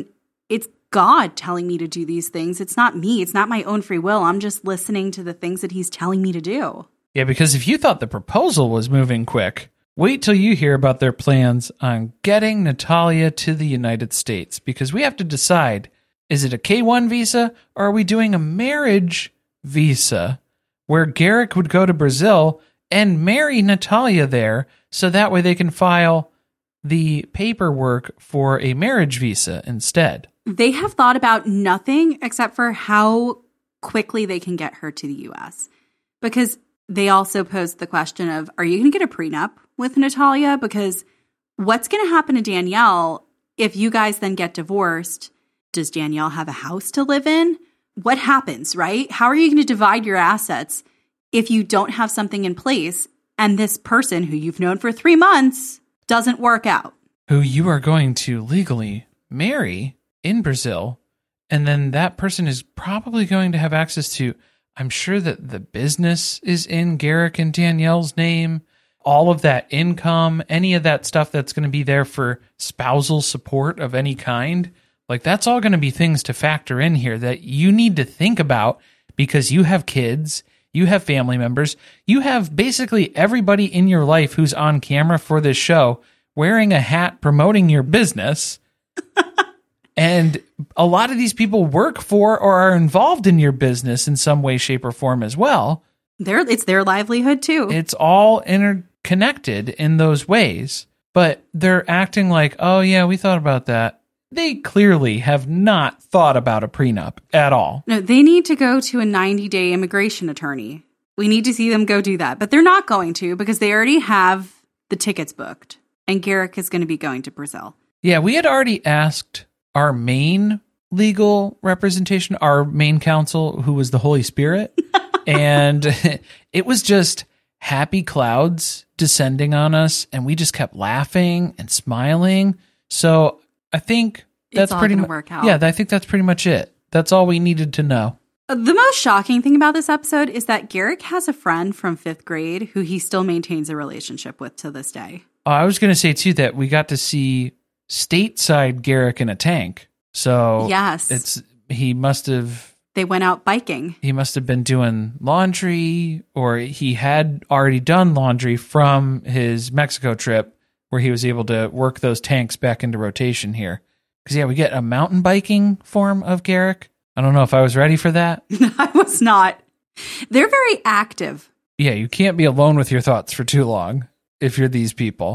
[SPEAKER 8] it's God telling me to do these things. It's not me. It's not my own free will. I'm just listening to the things that he's telling me to do.
[SPEAKER 7] Yeah, because if you thought the proposal was moving quick, wait till you hear about their plans on getting Natalia to the United States, because we have to decide, is it a K-1 visa or are we doing a marriage visa where Garrick would go to Brazil and marry Natalia there so that way they can file the paperwork for a marriage visa instead.
[SPEAKER 8] They have thought about nothing except for how quickly they can get her to the U.S. Because they also posed the question of, are you going to get a prenup with Natalia? Because what's going to happen to Danielle if you guys then get divorced? Does Danielle have a house to live in? What happens, right? How are you going to divide your assets if you don't have something in place and this person who you've known for 3 months doesn't work out?
[SPEAKER 7] Who you are going to legally marry in Brazil, and then that person is probably going to have access to, I'm sure that the business is in Garrick and Danielle's name, all of that income, any of that stuff that's going to be there for spousal support of any kind. Like, that's all going to be things to factor in here that you need to think about, because you have kids, you have family members, you have basically everybody in your life who's on camera for this show wearing a hat promoting your business. And a lot of these people work for or are involved in your business in some way, shape, or form as well.
[SPEAKER 8] It's their livelihood too.
[SPEAKER 7] It's all interconnected in those ways. But they're acting like, oh yeah, we thought about that. They clearly have not thought about a prenup at all.
[SPEAKER 8] No, they need to go to a 90-day immigration attorney. We need to see them go do that. But they're not going to, because they already have the tickets booked. And Garrick is going to be going to Brazil.
[SPEAKER 7] Yeah, we had already asked our main legal representation, our main counsel, who was the Holy Spirit. And it was just happy clouds descending on us. And we just kept laughing and smiling. So I think that's pretty much work out. Yeah, I think that's pretty much it. That's all we needed to know.
[SPEAKER 8] The most shocking thing about this episode is that Garrick has a friend from 5th grade who he still maintains a relationship with to this day.
[SPEAKER 7] I was going to say, too, that we got to see stateside Garrick in a tank. So
[SPEAKER 8] yes,
[SPEAKER 7] he must have...
[SPEAKER 8] They went out biking.
[SPEAKER 7] He must have been doing laundry, or he had already done laundry from his Mexico trip where he was able to work those tanks back into rotation here. Because, yeah, we get a mountain biking form of Garrick. I don't know if I was ready for that.
[SPEAKER 8] I was not. They're very active.
[SPEAKER 7] Yeah, you can't be alone with your thoughts for too long if you're these people.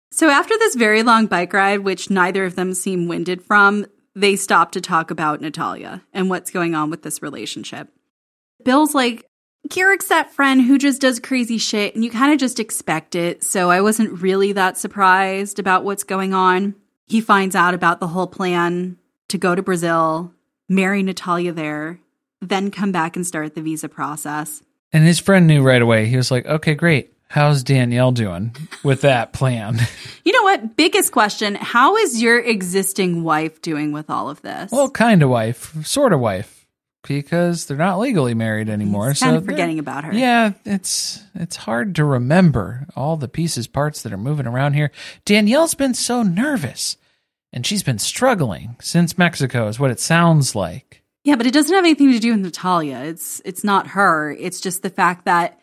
[SPEAKER 8] So after this very long bike ride, which neither of them seem winded from, they stop to talk about Natalia and what's going on with this relationship. Bill's like, Garrick's that friend who just does crazy shit, and you kind of just expect it, so I wasn't really that surprised about what's going on. He finds out about the whole plan to go to Brazil, marry Natalia there, then come back and start the visa process.
[SPEAKER 7] And his friend knew right away. He was like, okay, great. How's Danielle doing with that plan?
[SPEAKER 8] You know what? Biggest question. How is your existing wife doing with all of this?
[SPEAKER 7] Well, kind of wife, sort of wife, because they're not legally married anymore.
[SPEAKER 8] Kind of forgetting about her.
[SPEAKER 7] Yeah, it's hard to remember all the pieces, parts that are moving around here. Danielle's been so nervous, and she's been struggling since Mexico is what it sounds like.
[SPEAKER 8] Yeah, but it doesn't have anything to do with Natalia. It's not her. It's just the fact that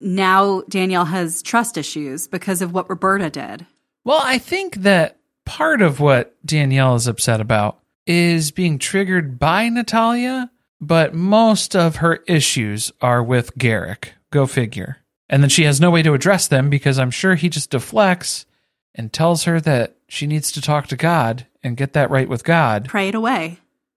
[SPEAKER 8] now Danielle has trust issues because of what Roberta did.
[SPEAKER 7] Well, I think that part of what Danielle is upset about is being triggered by Natalia, but most of her issues are with Garrick. Go figure. And then she has no way to address them because I'm sure he just deflects and tells her that she needs to talk to God and get that right with God.
[SPEAKER 8] Pray it away.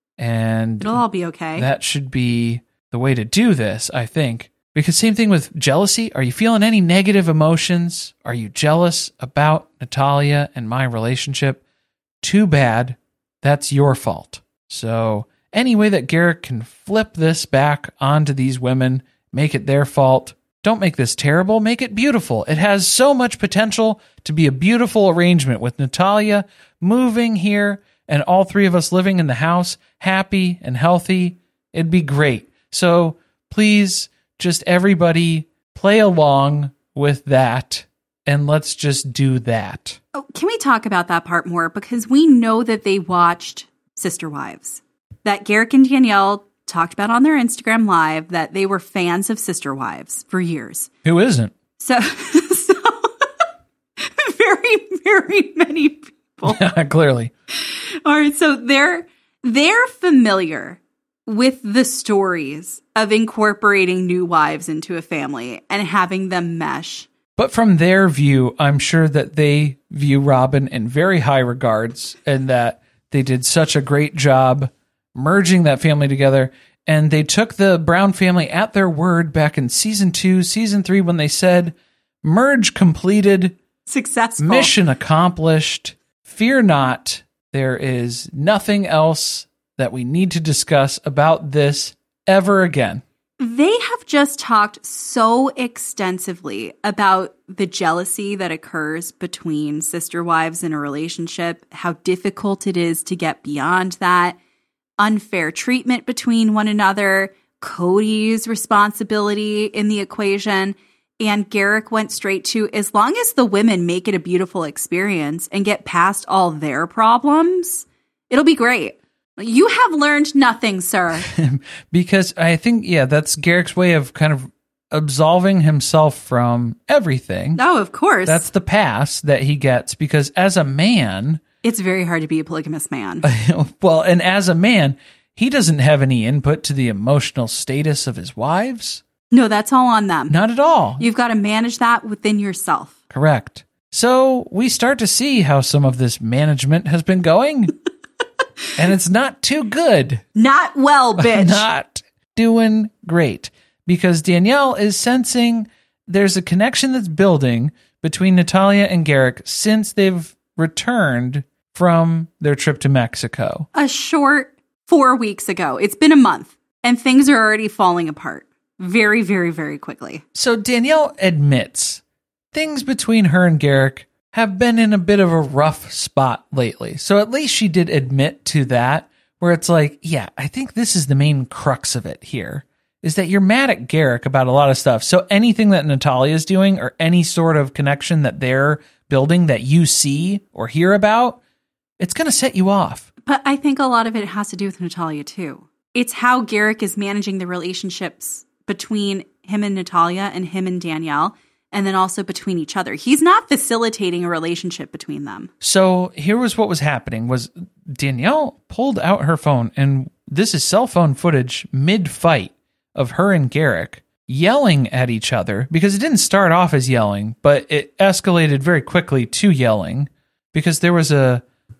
[SPEAKER 7] And
[SPEAKER 8] it'll all be okay.
[SPEAKER 7] That should be the way to do this, I think. Because same thing with jealousy. Are you feeling any negative emotions? Are you jealous about Natalia and my relationship? Too bad. That's your fault. So any way that Garrick can flip this back onto these women, make it their fault. Don't make this terrible. Make it beautiful. It has so much potential to be a beautiful arrangement with Natalia moving here and all three of us living in the house, happy and healthy. It'd be great. So please, just everybody play along with that, and let's just do that.
[SPEAKER 8] Oh, can we talk about that part more? Because we know that they watched Sister Wives. That Garrick and Danielle talked about on their Instagram Live that they were fans of Sister Wives for years.
[SPEAKER 7] Who isn't?
[SPEAKER 8] So very, very many people.
[SPEAKER 7] Clearly.
[SPEAKER 8] All right, so they're familiar with the stories of incorporating new wives into a family and having them mesh.
[SPEAKER 7] But from their view, I'm sure that they view Robin in very high regards and that they did such a great job merging that family together. And they took the Brown family at their word back in season 2, season 3, when they said, merge completed.
[SPEAKER 8] Successful.
[SPEAKER 7] Mission accomplished. Fear not. There is nothing else that we need to discuss about this ever again.
[SPEAKER 8] They have just talked so extensively about the jealousy that occurs between sister wives in a relationship, how difficult it is to get beyond that, unfair treatment between one another, Cody's responsibility in the equation. And Garrick went straight to, as long as the women make it a beautiful experience and get past all their problems, it'll be great. You have learned nothing, sir.
[SPEAKER 7] Because I think, that's Garrick's way of kind of absolving himself from everything.
[SPEAKER 8] Oh, of course.
[SPEAKER 7] That's the pass that he gets because as a man...
[SPEAKER 8] It's very hard to be a polygamous man.
[SPEAKER 7] Well, and as a man, he doesn't have any input to the emotional status of his wives.
[SPEAKER 8] No, that's all on them.
[SPEAKER 7] Not at all.
[SPEAKER 8] You've got to manage that within yourself.
[SPEAKER 7] Correct. So we start to see how some of this management has been going. And it's not too good.
[SPEAKER 8] Not well, bitch.
[SPEAKER 7] Not doing great. Because Danielle is sensing there's a connection that's building between Natalia and Garrick since they've returned from their trip to Mexico.
[SPEAKER 8] A short 4 weeks ago. It's been a month. And things are already falling apart. Very, very, very quickly.
[SPEAKER 7] So Danielle admits things between her and Garrick have been in a bit of a rough spot lately. So at least she did admit to that, where it's like, yeah, I think this is the main crux of it here, is that you're mad at Garrick about a lot of stuff. So anything that Natalia is doing or any sort of connection that they're building that you see or hear about, it's going to set you off.
[SPEAKER 8] But I think a lot of it has to do with Natalia, too. It's how Garrick is managing the relationships between him and Natalia and him and Danielle, and then also between each other. He's not facilitating a relationship between them.
[SPEAKER 7] So here was what was happening, was Danielle pulled out her phone, and this is cell phone footage mid-fight of her and Garrick, yelling at each other, because it didn't start off as yelling, but it escalated very quickly to yelling because there was a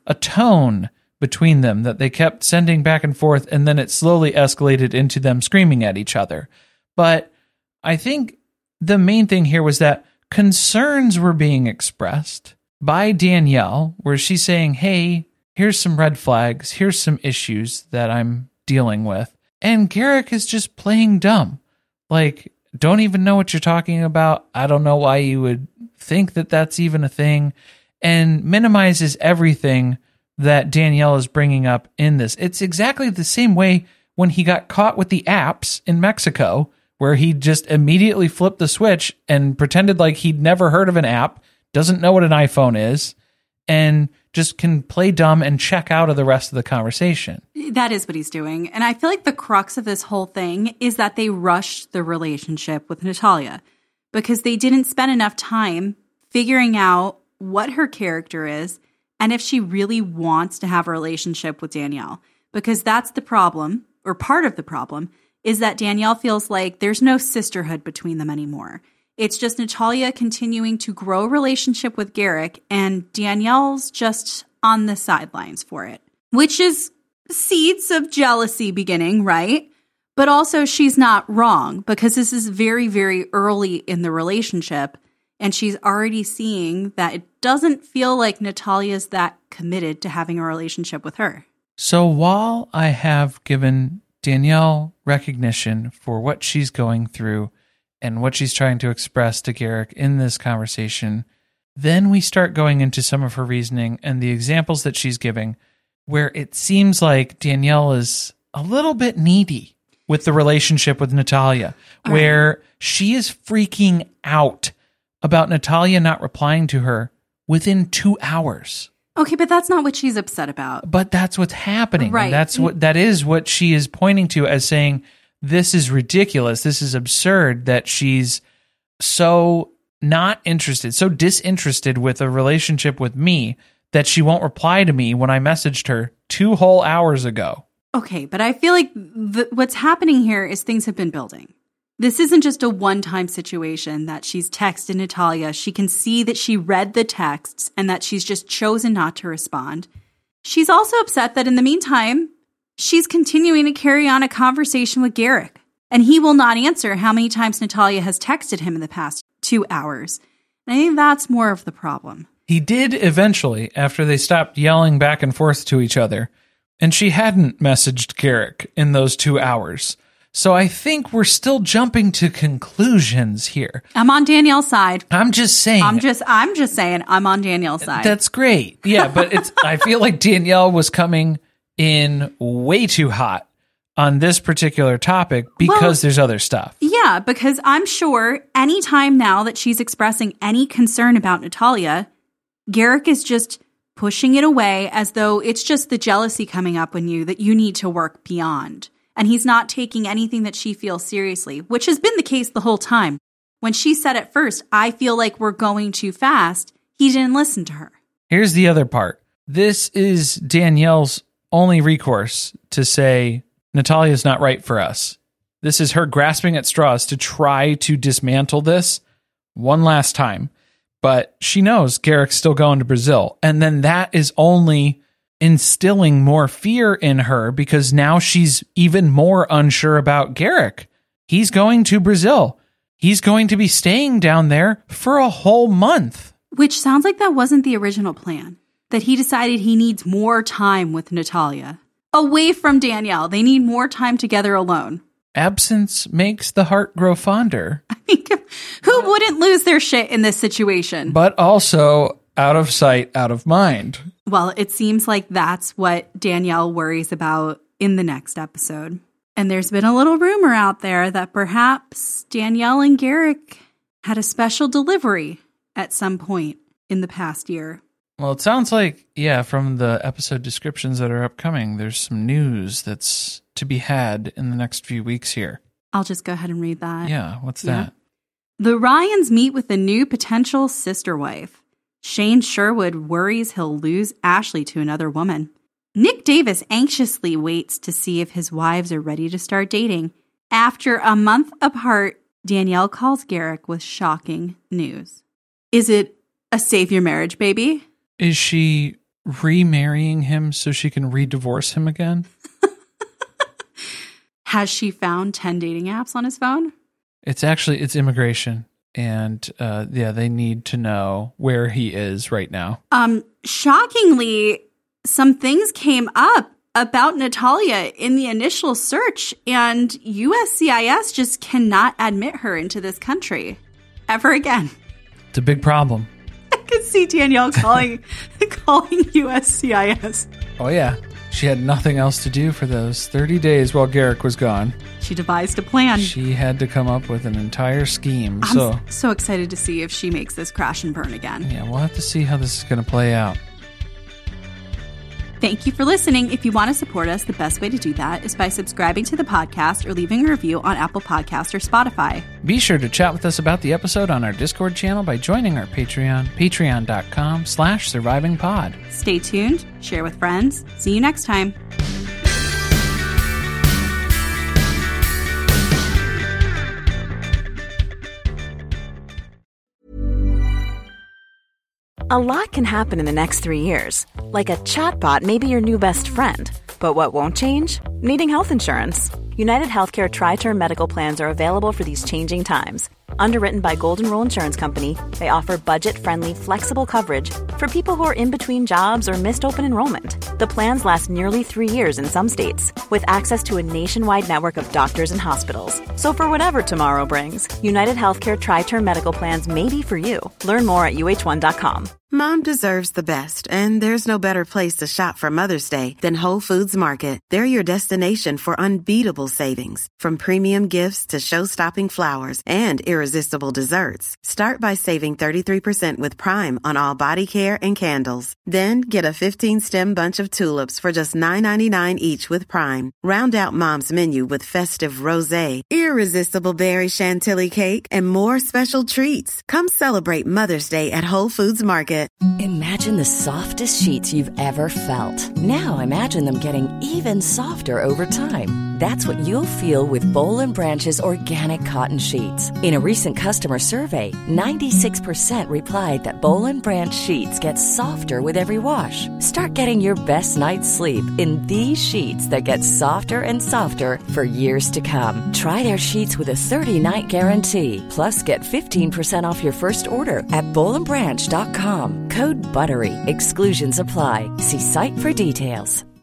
[SPEAKER 7] tone between them that they kept sending back and forth, and then it slowly escalated into them screaming at each other. But I think the main thing here was that concerns were being expressed by Danielle, where she's saying, hey, here's some red flags, here's some issues that I'm dealing with. And Garrick is just playing dumb. Like, don't even know what you're talking about. I don't know why you would think that that's even a thing. And minimizes everything that Danielle is bringing up in this. It's exactly the same way when he got caught with the apps in Mexico, where he just immediately flipped the switch and pretended like he'd never heard of an app, doesn't know what an iPhone is, and just can play dumb and check out of the rest of the conversation.
[SPEAKER 8] That is what he's doing. And I feel like the crux of this whole thing is that they rushed the relationship with Natalya because they didn't spend enough time figuring out what her character is and if she really wants to have a relationship with Danielle. Because that's the problem, or part of the problem, is that Danielle feels like there's no sisterhood between them anymore. It's just Natalya continuing to grow a relationship with Garrick, and Danielle's just on the sidelines for it, which is seeds of jealousy beginning, right? But also she's not wrong, because this is very, very early in the relationship, and she's already seeing that it doesn't feel like Natalya's that committed to having a relationship with her.
[SPEAKER 7] So while I have given Danielle recognition for what she's going through and what she's trying to express to Garrick in this conversation, then we start going into some of her reasoning and the examples that she's giving, where it seems like Danielle is a little bit needy with the relationship with Natalya, where she is freaking out about Natalya not replying to her within 2 hours.
[SPEAKER 8] Okay, but that's not what she's upset about.
[SPEAKER 7] But that's what's happening.
[SPEAKER 8] Right.
[SPEAKER 7] And that is what she is pointing to as saying, this is ridiculous. This is absurd that she's so not interested, so disinterested with a relationship with me that she won't reply to me when I messaged her 2 whole hours ago.
[SPEAKER 8] Okay, but I feel like what's happening here is things have been building. This isn't just a one-time situation that she's texted Natalya. She can see that she read the texts and that she's just chosen not to respond. She's also upset that in the meantime, she's continuing to carry on a conversation with Garrick, and he will not answer how many times Natalya has texted him in the past 2 hours. And I think that's more of the problem.
[SPEAKER 7] He did eventually, after they stopped yelling back and forth to each other, and she hadn't messaged Garrick in those 2 hours. So I think we're still jumping to conclusions here.
[SPEAKER 8] I'm on Danielle's side.
[SPEAKER 7] I'm just saying.
[SPEAKER 8] I'm just saying I'm on Danielle's side.
[SPEAKER 7] That's great. Yeah, but I feel like Danielle was coming in way too hot on this particular topic because there's other stuff.
[SPEAKER 8] Yeah, because I'm sure anytime now that she's expressing any concern about Natalya, Garrick is just pushing it away as though it's just the jealousy coming up in you that you need to work beyond. And he's not taking anything that she feels seriously, which has been the case the whole time. When she said at first, I feel like we're going too fast, he didn't listen to her.
[SPEAKER 7] Here's the other part. This is Danielle's only recourse to say, Natalya's not right for us. This is her grasping at straws to try to dismantle this one last time. But she knows Garrick's still going to Brazil. And then that is only instilling more fear in her because now she's even more unsure about Garrick. He's going to Brazil. He's going to be staying down there for a whole month.
[SPEAKER 8] Which sounds like that wasn't the original plan. That he decided he needs more time with Natalya. Away from Danielle. They need more time together alone.
[SPEAKER 7] Absence makes the heart grow fonder.
[SPEAKER 8] I mean, who wouldn't lose their shit in this situation?
[SPEAKER 7] But also out of sight, out of mind.
[SPEAKER 8] Well, it seems like that's what Danielle worries about in the next episode. And there's been a little rumor out there that perhaps Danielle and Garrick had a special delivery at some point in the past year.
[SPEAKER 7] Well, it sounds like, yeah, from the episode descriptions that are upcoming, there's some news that's to be had in the next few weeks here.
[SPEAKER 8] I'll just go ahead and read that.
[SPEAKER 7] Yeah, what's that?
[SPEAKER 8] The Ryans meet with a new potential sister wife. Shane Sherwood worries he'll lose Ashley to another woman. Nick Davis anxiously waits to see if his wives are ready to start dating. After a month apart, Danielle calls Garrick with shocking news. Is it a save your marriage, baby?
[SPEAKER 7] Is she remarrying him so she can re-divorce him again?
[SPEAKER 8] Has she found 10 dating apps on his phone?
[SPEAKER 7] It's immigration. And they need to know where he is right now.
[SPEAKER 8] Shockingly, some things came up about Natalia in the initial search, and USCIS just cannot admit her into this country ever again.
[SPEAKER 7] It's a big problem.
[SPEAKER 8] I could see Danielle calling USCIS.
[SPEAKER 7] Oh, yeah. She had nothing else to do for those 30 days while Garrick was gone.
[SPEAKER 8] She devised a plan.
[SPEAKER 7] She had to come up with an entire scheme.
[SPEAKER 8] I'm so excited to see if she makes this crash and burn again.
[SPEAKER 7] Yeah, we'll have to see how this is going to play out.
[SPEAKER 8] Thank you for listening. If you want to support us, the best way to do that is by subscribing to the podcast or leaving a review on Apple Podcasts or Spotify.
[SPEAKER 7] Be sure to chat with us about the episode on our Discord channel by joining our Patreon, patreon.com/survivingpod.
[SPEAKER 8] Stay tuned, share with friends. See you next time.
[SPEAKER 10] A lot can happen in the next 3 years. Like a chatbot may be your new best friend. But what won't change? Needing health insurance. United Healthcare Tri-Term Medical Plans are available for these changing times. Underwritten by Golden Rule Insurance Company, they offer budget-friendly, flexible coverage for people who are in between jobs or missed open enrollment. The plans last nearly 3 years in some states, with access to a nationwide network of doctors and hospitals. So for whatever tomorrow brings, United Healthcare Tri-Term Medical Plans may be for you. Learn more at uh1.com.
[SPEAKER 11] Mom deserves the best, and there's no better place to shop for Mother's Day than Whole Foods Market. They're your destination for unbeatable savings, from premium gifts to show-stopping flowers and irresistible desserts. Start by saving 33% with Prime on all body care and candles. Then get a 15-stem bunch of tulips for just $9.99 each with Prime. Round out Mom's menu with festive rosé, irresistible berry chantilly cake, and more special treats. Come celebrate Mother's Day at Whole Foods Market.
[SPEAKER 12] Imagine the softest sheets you've ever felt. Now imagine them getting even softer over time. That's what you'll feel with Boll & Branch's organic cotton sheets. In a recent customer survey, 96% replied that Boll & Branch sheets get softer with every wash. Start getting your best night's sleep in these sheets that get softer and softer for years to come. Try their sheets with a 30-night guarantee. Plus, get 15% off your first order at bollandbranch.com. Code BUTTERY. Exclusions apply. See site for details.